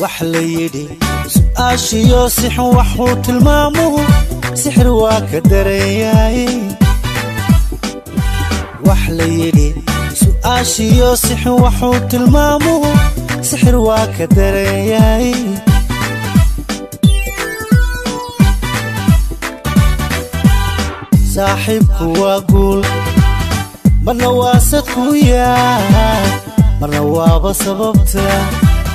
وحليدي سؤاشيو سحن وحوت المامو سحر واكدرياي وحليدي سؤاشيو سحن وحوت المامو سحر واكدرياي صاحبك واقول مرنا واسطك وياه مرنا وابا سببته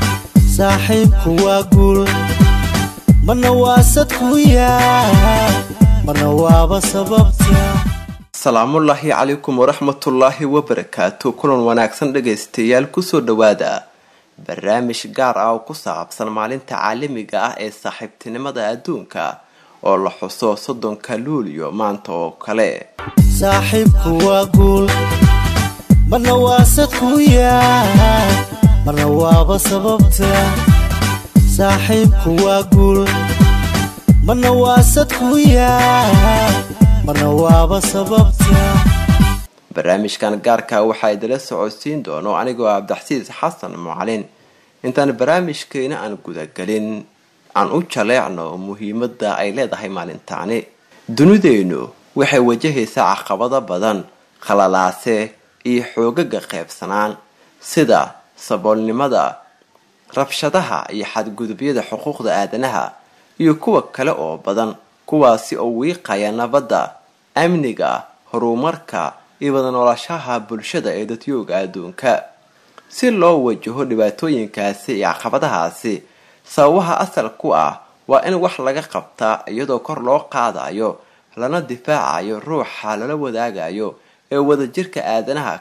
صاحبك واقول مرنا واسطك وياه مرنا وابا سببته. السلام الله عليكم ورحمة الله وبركاته. كل وناكسن dhageystayaal kusoo dhawaada barnaamij gaar ah oo ku saabsan maalinta caalamiga ah ee saaxiibtinimada adduunka oo la xuso 30 Luulyo maanta oo kale. saaxiibku waa guul marna waa sadkuya marna waaba sababta saaxiibku waa guul marna waa sadkuya marna waaba sababta. barnaamijkan gaarka waxa idila socodsiin doono anigoo Cabdixasiis Xasan Macalin. intaan barnaamijkeena aan guda galin aan u jaleecno muhiimadda ay leedahay maalintaani. dunideenu waxay wajahaysaa caqabado badan, khalalaase iyo xoogaga qaybsanaan sida saboolnimada, rabshadaha iyo xadgudubyada xuquuqda aadanaha iyo kuwa kale oo badan, kuwaasi oo wiiqaya nabadda, amniga, horumarka iyo wada noolaanshaha bulshada ee dadweynaha adduunka. si loo wajaho dhibaatooyinkaasi iyo caqabadahaasi, sababaha asal ku ah waa in wax laga qabtaa iyadoo kor loo qaadayo lana difaacayo ruuxa lala wadaagayo ee wadajirka aadanaha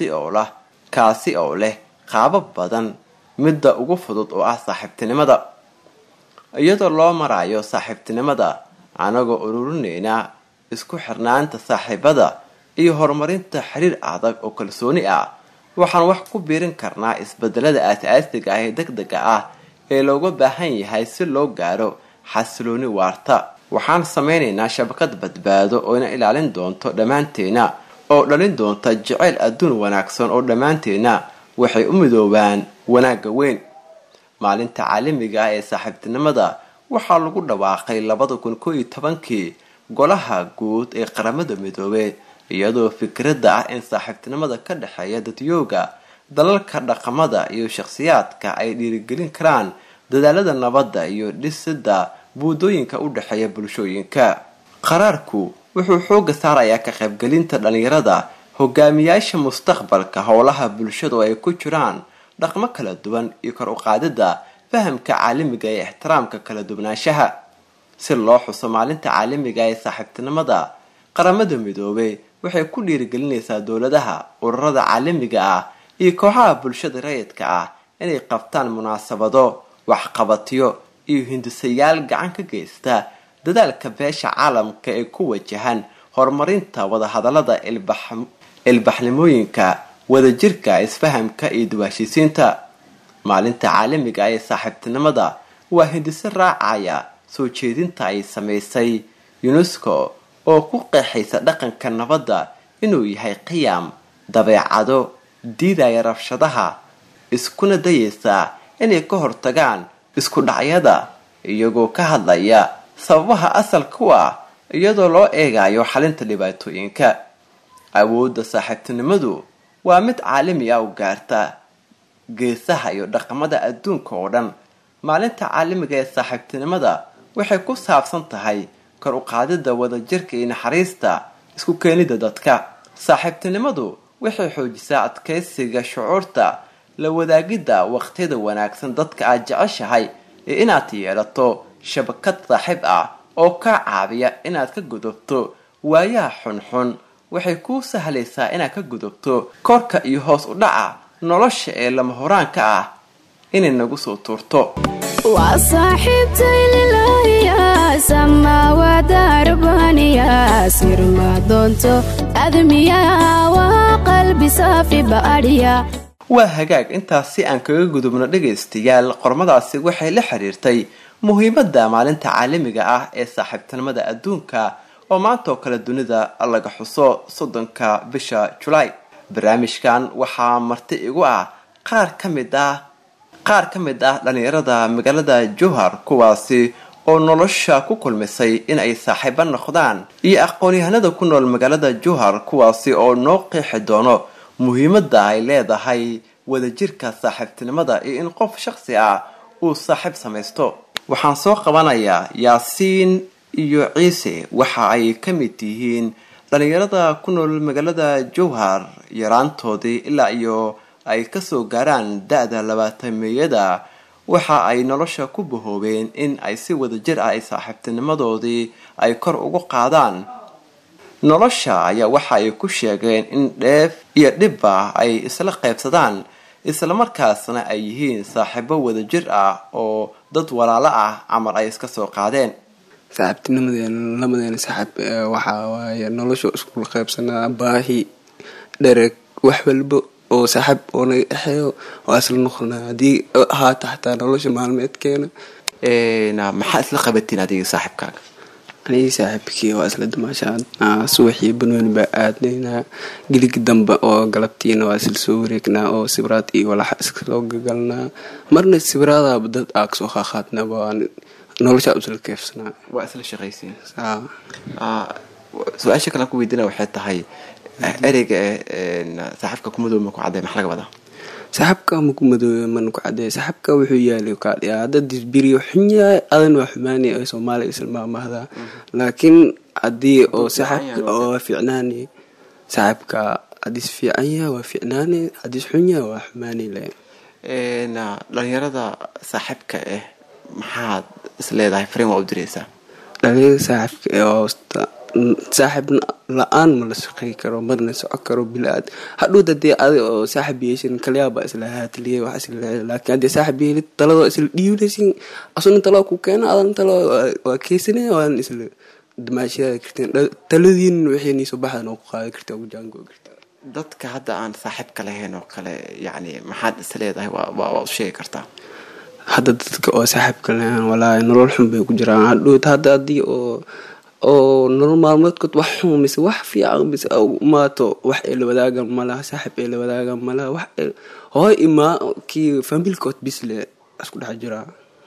kaasi oo leh qaabab badan. midda ugu fudud oo ah saaxiibtinimada, iyadoo loo marayo saaxiibtinimada anagoo ururinayna isku xirnaanta saaxiibada iyo horumarinta xiriir adag oo kalsooni ah, waxaan wax ku biirin karnaa isbedelada aasaasiga ah ee degdega ah ee looga baahan yahay si loo gaaro xasilooni waarta. waxaan sameynaynaa shabakad badbaado oo ina ilaalin doonto dhammaanteena, oo dhalin doonta jacayl adduun wanaagsan oo dhammaanteena waxay u midoobaan wanaagga weyn. maalinta caalamiga ah ee saaxiibtinimada waxaa lagu dhawaaqay 2011 golaha guud ee qaramada midoobay, iyadoo fikradda ah in saaxiibtinimada ka dhaxeeya dadweynaha, dalalka, dhaqamada iyo shakhsiyaadka ay dhiirigelin karaan dadaalada nabadda iyo dhisidda buudooyinka u dhaxeeya bulshooyinka. qaraarku wuxuu xooga saarayaa ka qaybgelinta dhalinyarada, hogaamiyaasha mustaqbalka, howlaha bulshada oo ay ku jiraan dhaqamo kala duwan iyo kor u qaadida fahamka caalamiga ee ixtiraamka kala duwanaanshaha. si loo xuso maalinta caalamiga ee saaxiibtinimada, qaramada midoobay waxay ku dhiirigelinaysaa dawladaha, ururada caalamiga ah iyo kooxaha bulshada rayidka ah inay qabtaan munaasabado, waxqabadyo iyo hindisayaal gacan ka geysta dadaalka beesha caalamka ee ku wajahan horumarinta wada hadallada, ilbaxnimooyinka, wadajirka, isfahamka iyo duwaashiisiinta. maalinta caalamiga ee saaxiibtinimada waa hindise raacaya soo jeedinta ay samaysay UNESCO oo ku qeexaysa dhaqanka nabadda inuu yahay qiyam, dabeecado diidaya rabshadaha, iskuna dayaysa inay ka hortagaan isku dhacyada, iyagoo ka hadlaya sababaha asalka u ah iyadoo loo eegayo xalinta dhibaatooyinka. awoodda saaxiibtinimadu waa mid caalami ah oo gaarta geesaha iyo dhaqamada adduunka oo dhan. maalinta caalamiga ee saaxiibtinimada waxay ku saabsan tahay kor u qaadida wadajirka iyo naxariista, isku keenida dadka. saaxiibtinimadu waxay xoojisaa adkeysiga shucuurta, la wadaagida waqtiyada wanaagsan dadka aad jeceshahay ee inaad yeelato shabakad saaxiib ah oo ka caawiya inaad ka gudubto waayaha xunxun. waxay kuu sahlaysaa inaad ka gudubto korka iyo hoos u dhaca nolosha ee lama horaanka ah inay nagu soo tuurto. waa saaxiibtay lilaaya samaawaad arbaniya sir ma doonto admiya waa qalbi saafi baadhiya. waa hagaag. intaas si aan kaga gudubno dhageystayaal, qormadaasi waxay la xiriirtay muhiimadda maalinta caalamiga ah ee saaxiibtinimada adduunka oo maanta oo kale dunida laga xuso 30 bisha July. barnaamijkan waxaa marti igu ah qaar ka mid ah qaar ka mid ah dhalinyarada magaalada jowhar kuwaasi oo nolosha ku kulmisay in ay saaxiibo noqdaan iyo aqoon-yahanada ku nool magaalada jowhar kuwaasi oo noo qeexi doono muhiimadda ay leedahay wadajirka saaxiibtinimada iyo in qof shakhsi ah uu saaxiib samaysto. waxaan soo qabanayaa yaasiin iyo ciise. waxa ay ka mid yihiin dhalinyarada ku nool magaalada jowhar yaraantoodii ilaa iyo ay kasoo gaaraan da-da 20-meeyada. waxa ay nolosha ku bahoobeen in ay si wadajir ah ay saaxiibtinimadoodii ay kor ugu qaadaan. nolosha ayaa waxa ay ku sheegeen in dheef iyo dhibba ay isla qaybsadaan, islamarkaasna ay yihiin saaxiibo wadajir ah oo dad walaalo ah camal ay iska soo qaadeen. saaxiibtinimadeena lamadeena saaxiib waxaa waaye nolosha isku qaybsanaa, baahi, dhereg, wax walba oo saaxiib oo naga dhexeeyo waa isla noqonaa haddii ahaata xataa nolosha maalmeedkeena. maxaa isla qabatiin adiga saaxiibkaaga? anigii saaxiibkii waa isla damaashaan subaxii banooni baa aadnaynaa, geligi dambe oo galabtiina waa isla soo wareegnaa oo sibiraad iyo walaxa iskasoo gagalnaa. marna sibiraadaaba dad aa kasoo qaaqaadnaba nolosha isla keefsanaa. waa isla shaqaysiin. su-aasha kale aan ku weydiina waxay tahay ereyga saaxiibka kumadoobe ma ku cadday maxaa laga wadaa? saaxiibka ma ku madoobe mana ku cadday. saaxiibka wuxuu yaalay kaadhiyaa hadda disbiriyo xun yahay adan waa xumaanay ay soomaaliya islmaamahdaa. laakiin haddii oo saaxiibka oo fiicnaanay, saaxiibka haddiis fiican yahay waa fiicnaanay, haddiis xun yahay waa xumaanay le. dhalinyarada saaxiibka maxaad isleedahay fariin waa u diraysaa? dhalinyarada saaxiibka oo saaxiib la-aan ma la shaqey karo, marna soco karo bilaad. hadhow hadii adig oo saaxiib yeeshin kaliyaaba isla haatiliye wax isla. laakiin haddii saaxiib yeelid talado isla dhiibanaysin, asuna taloo ku keena adan taloo waa keesanaya waadan isla damaashadaa karteen. taladiin wixii niisoo baxdan oo ku qaadi karta ugu jaangoo karta. dadka hadda aan saaxiibka lahayn oo kale yacni maxaad isleedahay waa u sheegi kartaa? hadda dadka oo saaxiibka lahayn walaahi nolol xun bay ku jiraan. hadhow hadda haddii oo nolol maalmeedkood wax xun mise wax fiican mise umaato wax ay la wadaagan malaha, saaxiib ay la wadaagan malaha, wax hooy imaa kii familkood bisle isku dhex jiraa.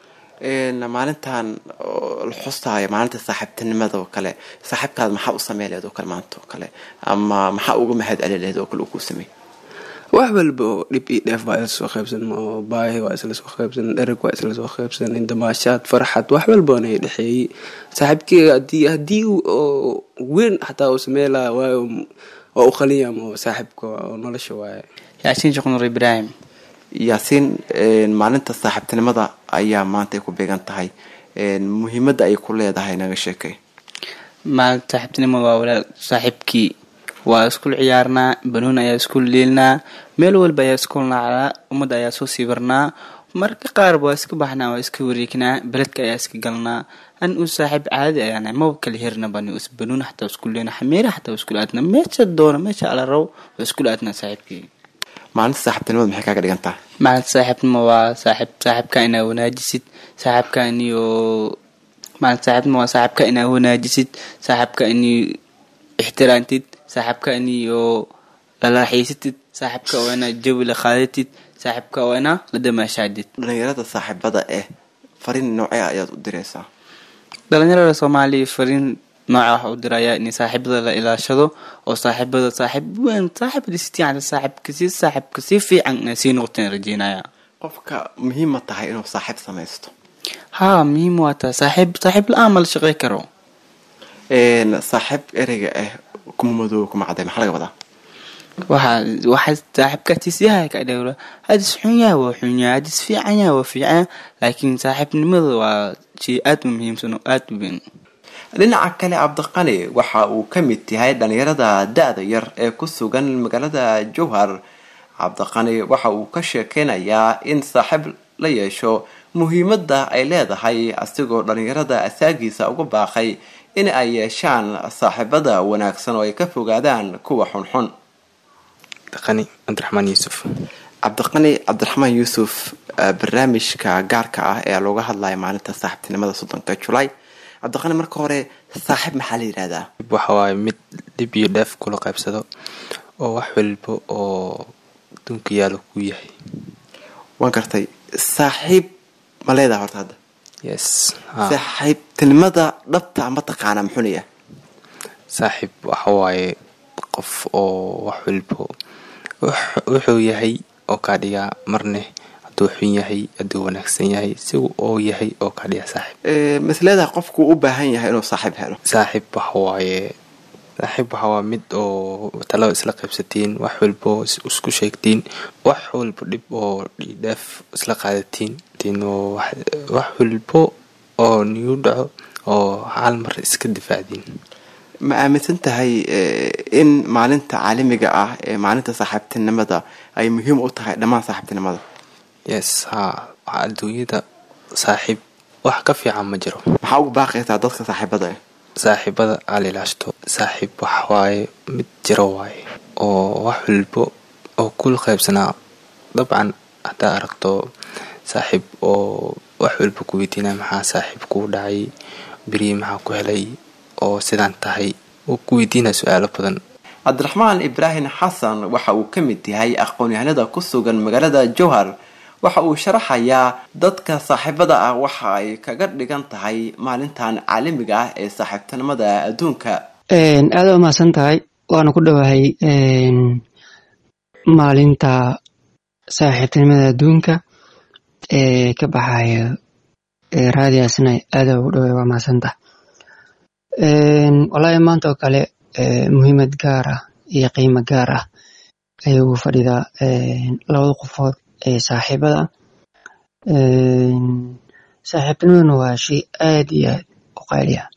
maalintan la xustaayo maalinta saaxiibtinimada oo kale, saaxiibkaada maxaa u samey lehed oo kale maanta oo kale, ama maxaa uga mahad celi lehed oo kale uu kuu sameey? wax walba oo dhib iyo dheef baa isla soo qaybsan, oo baahi waa isla soo qaybsan, dhereg waa isla soo qaybsan, damaashaad, farxad, wax walba na dhexeeyey. saaxiibkii haddii oo weyn xataa uu samey lahaa waa u qaliyam oo saaxiibka oo nolosha waaye. yaasiin sheekh nuur ibraahim. yaasiin, maalinta saaxiibtinimada ayaa maanta ay ku beegan tahay, muhiimadda ay ku leedahay naga sheekay. maalinta saaxiibtinimada waa walaal saaxiibkii waa iskul ciyaarnaa, banoon ayaa iskul leelnaa, meel walba ayaa iskul nacnaa, ummadda ayaa soo sibirnaa. marka qaar waa iska baxnaa, waa iska wareegnaa, beledka ayaa iska galnaa. an u saaxiib caadi ayaana maba kala hirna bani us banoon xataa iskul leena, xameera xataa iskul aadna, meesha doona meesha ala raw waa iskul aadnaa saaxiibkii. maalinta saaxiibtinimada maxay kaaga dhigan tahay? maalinta saaxiibtinimo waa saaxiibka inaa wanaajisid, saaxiibka iniyo maalinta saaxiibtinimo waa saaxiibka inaa wanaajisid, saaxiibka ini ixtiraantid, saaxiibka iniyo lalaaxiisatid, saaxiibka waa inaa jawi la qaadatid, saaxiibka waa inaa la damaashaadid. dhalinyarada saaxiibada fariin noocee ayaad u diraysaa? dhalinyarada soomaaliya fariin nooca wax u diraya in saaxiibada la ilaashado, oo saaxiibada saaxiib weyn saaxiibka si fiican sii noqoteen rajeynaya. qofka muhiim ma tahay inuu saaxiib samaysto? haa, muhiim waa tahay. saaxiib la-aan ma la shaqey karo. saaxiib ereyga kuma madoobe kuma cadday maxaa laga wadaa? waxaa saaxiibka tisyaha ka dhawra, hadis xun yahay waa xun yahay, hadis fiican yahay waa fiican, laakiin saaxiibnimada waa shay aad u muhiimsan oo aad u weyn. dhinaca kale cabdiqani waxa uu ka mid yahay dhalinyarada da-da yar ee ku sugan magaalada jowhar. cabdiqani waxa uu ka sheekeynayaa in saaxiib la yeesho muhiimadda ay leedahay, asigoo dhalinyarada asaagiisa uga baaqay in ay yeeshaan saaxiibada wanaagsan oo ay ka fogaadaan kuwa xunxun. cabdiraxmaan yuusuf, barnaamijka gaarka ah ee looga hadlaya maalinta saaxiibtinimada 30 Julaay. cabdiqani, marka hore saaxiib maxaa la yidhahdaa? waxa waaye mid dhib iyo dheef kula qaybsado oo wax walba oo adduunka yaalo ku yahay. waan gartay. saaxiib ma leedahay horta hadda? yes saaxiibtinimada dhabta ma taqaanaa muxunaya? saaxiib waxa waaye qof oo wax walbo wuxuu yahay oo kaa dhigaa marne hadduu xun yahay hadduu wanaagsan yahay si oo yahay oo kaa dhiga saaxiib. misleedaha qofku u baahan yahay inuu saaxiib helo? saaxiib waxa waa mid oo talaba isla qaybsatiin, wax walbo isku sheegtiin, wax walbo dhib oo dhiidhaaf isla qaadatiin oo wax walbo oo niyu dhaco oo hal mar iska difaacdiin. ma aaminsan tahay in maalinta caalamiga ah ee maalinta saaxiibtinimada ay muhiim u tahay dhammaan saaxiibtinimada? yes adduunyada saaxiib wax ka fiican ma jiro. maxaa ugu baaqaysaa dadka saaxiibada aal ilaashto. saaxiib wax waaye mid jiro waaye oo wax walbo oo kula qaybsanaa. dabcan haddaa aragto saaxiib oo wax walba ku weydiinaya maxaa saaxiib kuu dhacay, beriye maxaa ku helay oo sidaan tahay, oo ku weydiinaya su-aalo badan. cabdiraxmaan ibraahim xasan waxa uu ka mid yahay aqoon-yahanada ku sugan magaalada jowhar. waxa uu sharaxayaa dadka saaxiibada ah waxa ay kaga dhigan tahay maalintan caalamiga ah ee saaxiibtinimada adduunka. aada u mahadsan tahay, waana ku dhowahay maalinta saaxiibtinimada adduunka ee ka baxaya raadiyaasna aada ugu dhoway. waa mahadsantahay. wallaahi maanta oo kale muhiimad gaar ah iyo qiimo gaar ah ayay ugu fadhidaa labada qofood ee saaxiibada. saaxiibtinimaduna waa shay aad iyo aad u qaali ah,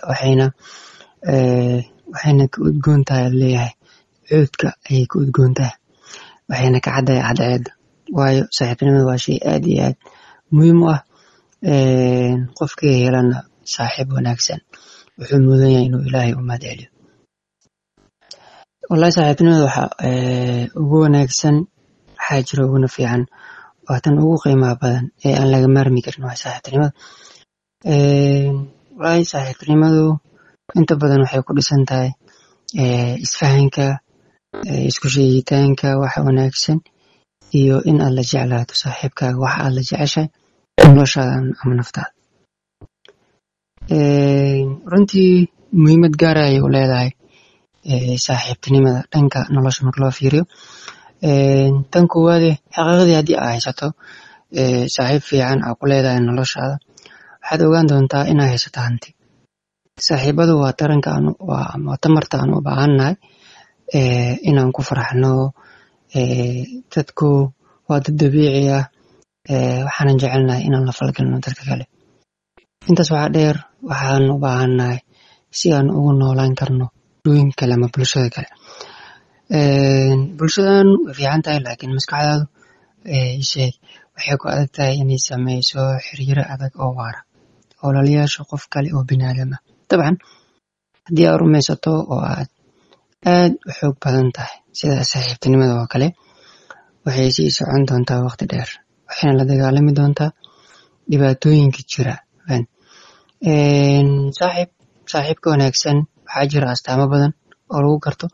waxayna ka udgoon tahay leeyahay cuudka ayay ka udgoon tahay, waxayna ka caddahay cadceeda. waayo saaxiibtinimada waa shay aad iyo aad muhiim u ah. qofkii helana saaxiib wanaagsan wuxuu mudan yahay inuu ilaahay u mahad celiyo. wallahi saaxiibtinimada waxa ugu wanaagsan, waxaa jira uguna fiican, waa tan ugu qiimaha badan ee aan laga maarmi karin waa saaxiibtinimada. wallahi saaxiibtinimadu inta badan waxay ku dhisan tahay isfahanka, isku sheegitaanka waxa wanaagsan, iyo in aad la jeclaato saaxiibkaaga waxa aad la jeceshahay noloshaada ama naftaada. runtii muhiimad gaar ah ayay u leedahay saaxiibtinimada dhanka nolosha marka loo fiiriyo. tan koowaade xaqiiqdii haddii aa haysato saaxiib fiican aa ku leedahay noloshaada, waxaad ogaan doontaa inaa haysato hanti. saaxiibadu waa tamarta aan u baahannahay inaan ku faraxno. dadku waa dad dabiici ah, waxaanan jecelnahay inaan la falgalno dadka kale. intaas waxaa dheer, waxaan u baahannahay si aan ugu noolaan karno dooyin kale ama bulshada kale. bulshadan way fiican tahay, laakiin maskaxdaadu waxay ku adag tahay inay sameyso xiriiro adag oo waara oo lala yeesho qof kale oo biniaadam ah. dabcan haddii aad rumaysato oo aad u xoog badan tahay sida saaxiibtinimada oo kale, waxay sii socon doontaa waqti dheer, waxayna la dagaalami doontaa dhibaatooyinka jira. saaxiibka wanaagsan waxaa jira astaamo badan oo lagu garto,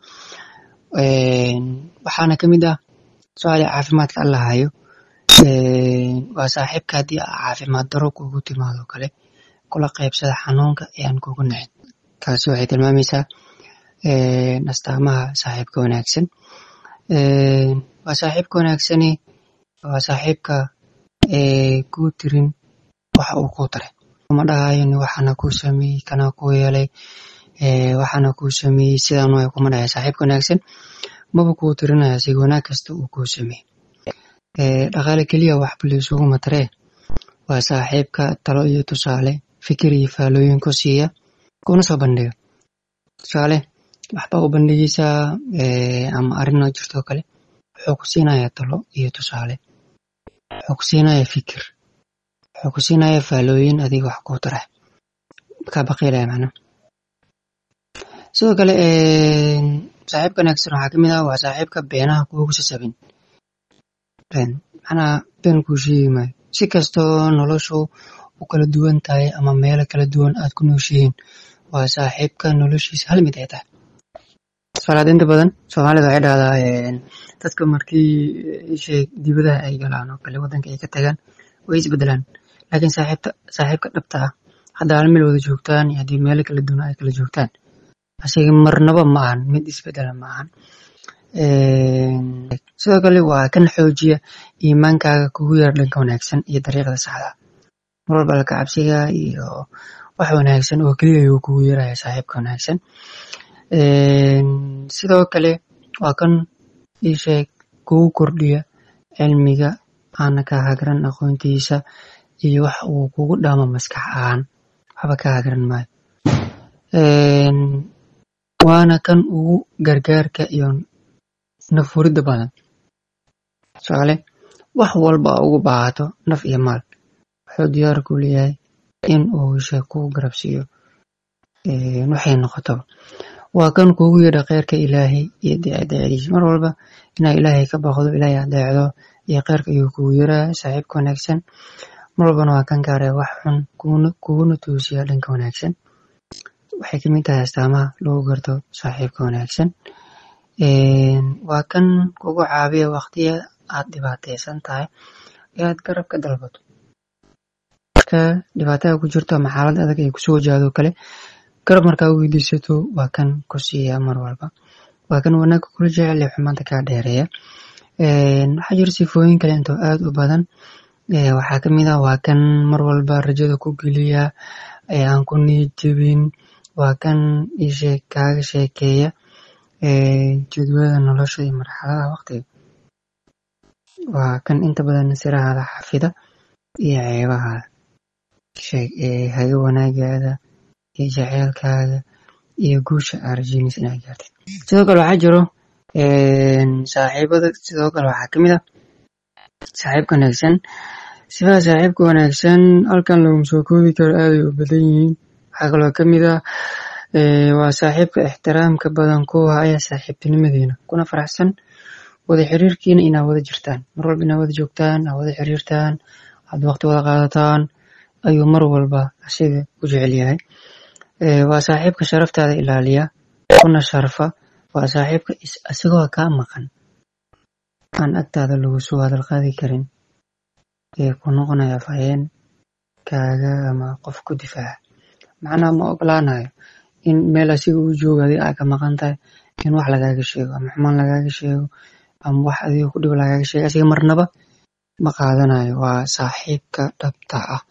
waxaana ka mid ah su'aali caafimaadka alla hayo. waa saaxiibka haddii caafimaad daro kugu timaado kale kula qaybsada xanuunka ee aan kugu nacin. taasi waxay tilmaamaysaa astaamaha saaxiibka wanaagsan. waa saaxiibka wanaagsani waa saaxiibka kuu tirin waxa uu kuu taray. uma dhahayo waxaana kuu sameeyey kana kuu yeelay, waxaana kuu sameeyey sidaan way kuma dhahay. saaxiibka wanaagsan maba kuu tirinaya si wanaag kasta uu kuu sameeyey. dhaqaale keliya waxba laysugu mataree, waa saaxiibka talo iyo tusaale, fikir iyo faalooyin ku siiya, kuna soo bandhiga. tusaale waxba u bandhigaysaa ama arrin oo jirto kale, wuxuu ku siinayaa talo iyo tusaale, wuxuu ku siinayaa fikir, wuxuu ku siinayaa faalooyin adiga wax kuu tara, kaa baqiilaya macnaha. sidoo kale saaxiibka wanaagsan waxaa kamid ah waa saaxiibka beenaha kuugu sasabin. macnaha been kuu sheegi maayo. si kastoo noloshu u kala duwan tahay ama meelo kala duwan aad ku nooshihiin, waa saaxiibka noloshiisa hal mid ay tahay. salaad inta badan Soomaalida waxay dhahdaa dadka markii shay dibadaha ay galaan oo kale wadanka ay ka tagaan way isbedelaan laakiin saaxiibka dhabta ah hadda hal meel wada joogtaan iyo haddii meelo kala duwan ay kala joogtaan asiga marnaba ma ahan mid isbedela ma ahan sidoo kale waa kan xoojiya iimaankaaga kugu yeer dhanka wanaagsan iyo dariiqda saxda mar walba la cabsiga iyo wax wanaagsan oo kaliya uu kugu yeeraya saaxiibka wanaagsan sidoo kale waa kan isheeg kugu kordhiya cilmiga aana ka hagran aqoontiisa iyo wax uu kugu dhaamo maskax ahaan waxba ka hagran maayo waana kan ugu gargaarka iyo nafurida badan su'aale wax walba ugu baahato naf iyo maal wuxuu diyaar ku leeyahay in uu isheeg kugu garabsiiyo waxay noqoto waa kan kugu yeedha khayrka ilaahay iyo daacadiisa mar walba inaa ilaahay ka baqdo ilaahay adeecdo iyo khayrka ayuu kugu yeeraa saaxiibka wanaagsan mar walbana waa kan gaaraya wax xun kuguna toosiya dhanka wanaagsan waxay ka mid tahay astaamaha lagu garto saaxiibka wanaagsan waa kan kugu caawiya waqtiyada aad dhibaataysan tahay ee aad garab ka dalbato marka dhibaatada ku jirto ama xaalad adag ay kusoo wajahdo kale garab markaa u weydiisato waa kan ku siiya mar walba waa kan wanaagga kula jecel ee xumaanta kaa dheereeya waxaa jira sifooyin kale intoo aad u badan waxaa kamid ah waa kan mar walba rajada ku geliya aan ku niyad jebin waa kan kaaga sheekeeya jadwalada nolosha iyo marxaladaha waqtiga waa kan inta badan sirahaada xafida iyo ceebahaada haga wanaagaada iyo jaceylkaaga iyo guusha aad rajeynaysa inaad gaartid sidoo kale waxaa jiro saaxiibada sidoo kale waxaa kamid ah saaxiibka wanaagsan sifaha saaxiibka wanaagsan halkan laguma soo koobi karo aaday u badan yihiin waxaa kaloo kamid ah waa saaxiibka ixtiraamka badan ku haya saaxiibtinimadiina kuna faraxsan wada xiriirkiina inaad wada jirtaan mar walba inaad wada joogtaan aad wada xiriirtaan aad waqti wada qaadataan ayuu mar walba asiga u jecel yahay waa saaxiibka sharaftaada ilaaliya kuna sharfa waa saaxiibka isagoo kaa maqan aan agtaada lagu soo hadal qaadi karin ku noqonaya afhayeen kaaga ama qof ku difaaca macnaha ma ogolaanayo in meel asiga uu joogo adiga aad ka maqan tahay in wax lagaaga sheego ama xumaan lagaaga sheego ama wax adiga ku dhib lagaaga sheego asiga marnaba ma qaadanayo waa saaxiibka dhabta ah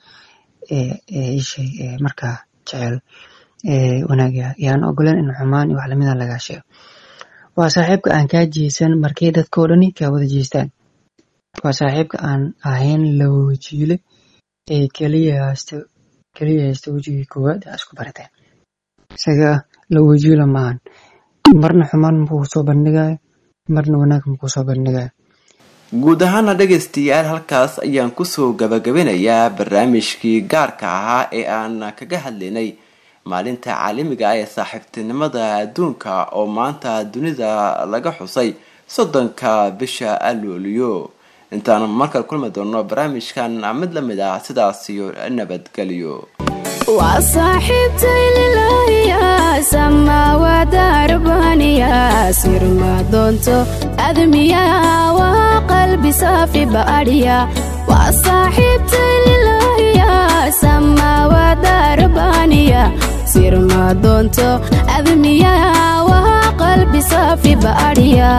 markaa jecel wanaaga yaan ogoleen in xumaan iyo wax lamida lagaa sheego waa saaxiibka aan kaa jeesan markay dadkoo dhani kaa wada jeestaan waa saaxiibka aan ahayn laba wajiile ee keliya haysta wejigii koowaad aa isku barateen isaga laba wajiila maahan marna xumaan makuu soo bandhigayo marna wanaag makuu soo bandhigayo guud ahaana dhegaystayaal halkaas ayaan kusoo gabagabinayaa barnaamijkii gaarka ahaa ee aan kaga hadlaynay maalinta caalamiga ah ee saaxiibtinimada adduunka oo maanta dunida laga xusay 30 bisha Luulyo intaan markale kulmi doono barnaamijkan mid la mid ah sidaas iyo nabadgelyo waa saaxiibtay lilahiya sama wadarbaniya sirma doonto admiya waa qalbi saafi baadhiya waa saaxiibtay lilahiya sama wadarbaniya sirma doonto admiya waa qalbi saafi baadhiya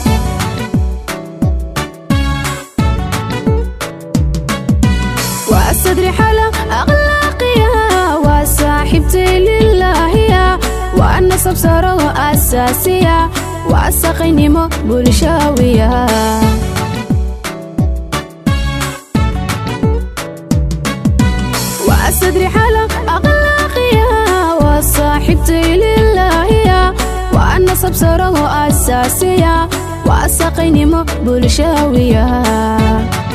waa sadri xala akhlaaqiya waa saaxiibtay lilahiya waa nasab saro asaasiya waa saqaynimo bulshawiya waa sadri xala akhlaaqiya waa saaxiibtay lilahiya waa nasab saro asaasiya waa saqaynimo bulshawiya